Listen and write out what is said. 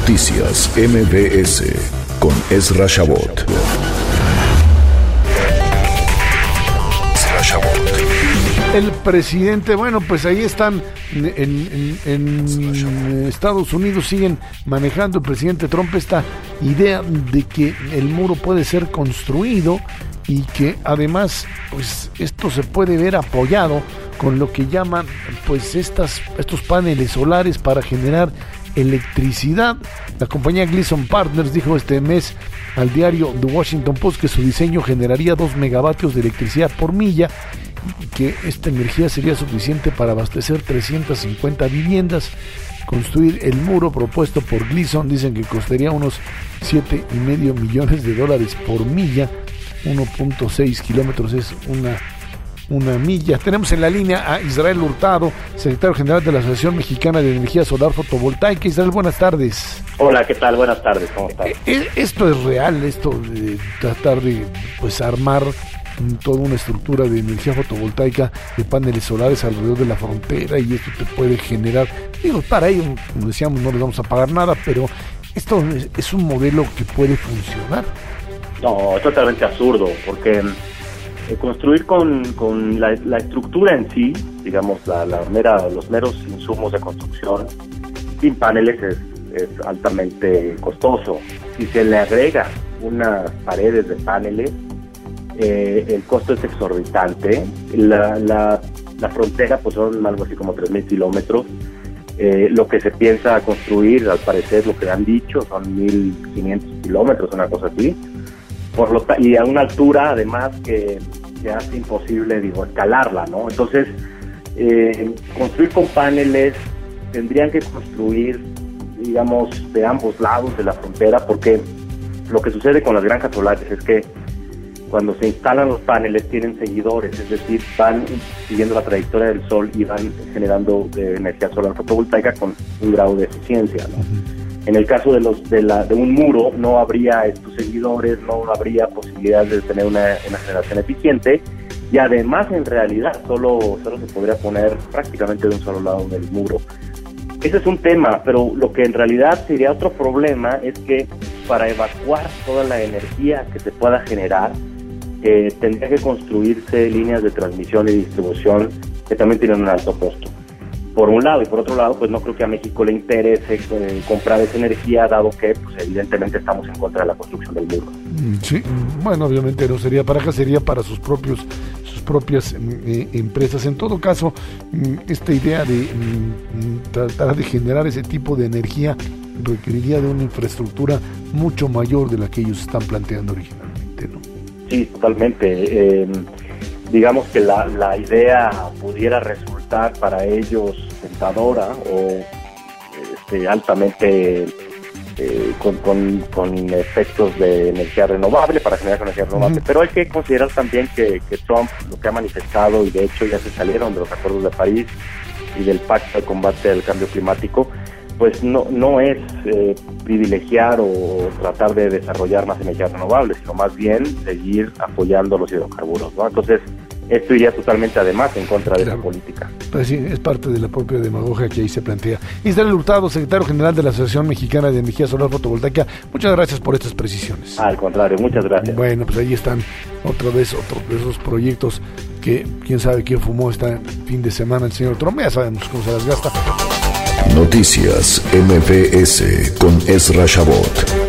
Noticias MBS con Ezra Shabot. El presidente, bueno, pues ahí están en Estados Unidos, siguen manejando el presidente Trump esta idea de que el muro puede ser construido y que además pues esto se puede ver apoyado con lo que llaman pues estos paneles solares para generar electricidad. La compañía Gleason Partners dijo este mes al diario The Washington Post que su diseño generaría 2 megavatios de electricidad por milla y que esta energía sería suficiente para abastecer 350 viviendas. Construir el muro propuesto por Gleason dicen que costaría unos $7.5 millones por milla. 1.6 kilómetros es una milla. Tenemos en la línea a Israel Hurtado, secretario general de la Asociación Mexicana de Energía Solar Fotovoltaica. Israel, buenas tardes. Hola, ¿qué tal? Buenas tardes, ¿cómo estás? ¿Esto es real, esto de tratar de pues armar toda una estructura de energía fotovoltaica de paneles solares alrededor de la frontera y esto te puede generar, para ello, como decíamos, no les vamos a pagar nada, pero esto es un modelo que puede funcionar? No, es totalmente absurdo, porque construir con la estructura en sí, digamos, los meros insumos de construcción, sin paneles es altamente costoso. Si se le agrega unas paredes de paneles, el costo es exorbitante. La frontera pues son algo así como 3,000 kilómetros. Lo que se piensa construir, al parecer, lo que han dicho, son 1,500 kilómetros, una cosa así. Y a una altura, además, que hace imposible, escalarla, ¿no? Entonces, construir con paneles, tendrían que construir, digamos, de ambos lados de la frontera, porque lo que sucede con las granjas solares es que cuando se instalan los paneles tienen seguidores, es decir, van siguiendo la trayectoria del sol y van generando energía solar fotovoltaica con un grado de eficiencia, ¿no? En el caso de un muro no habría estos seguidores, no habría posibilidad de tener una generación eficiente y además en realidad solo se podría poner prácticamente de un solo lado del muro. Ese es un tema, pero lo que en realidad sería otro problema es que para evacuar toda la energía que se pueda generar, tendría que construirse líneas de transmisión y distribución que también tienen un alto costo. Por un lado, y por otro lado, pues no creo que a México le interese comprar esa energía, dado que pues evidentemente estamos en contra de la construcción del muro. Sí, bueno, obviamente no sería para acá, sería para sus propias empresas. En todo caso, esta idea de tratar de generar ese tipo de energía requeriría de una infraestructura mucho mayor de la que ellos están planteando originalmente, ¿no? Sí, totalmente. Digamos que la idea pudiera resultar para ellos tentadora o altamente con efectos de energía renovable, para generar energía renovable. Pero hay que considerar también que Trump lo que ha manifestado, y de hecho ya se salieron de los acuerdos de París y del pacto de combate al cambio climático, pues no es privilegiar o tratar de desarrollar más energías renovables, sino más bien seguir apoyando los hidrocarburos, ¿no? Entonces, esto iría totalmente además en contra de esa política. Pues sí, es parte de la propia demagogia que ahí se plantea. Israel Hurtado, secretario general de la Asociación Mexicana de Energía Solar Fotovoltaica, muchas gracias por estas precisiones. Al contrario, muchas gracias. Bueno, pues ahí están otra vez otro de esos proyectos que quién sabe quién fumó este fin de semana el señor Trump, ya sabemos cómo se las gasta. Noticias MBS con Ezra Shabot.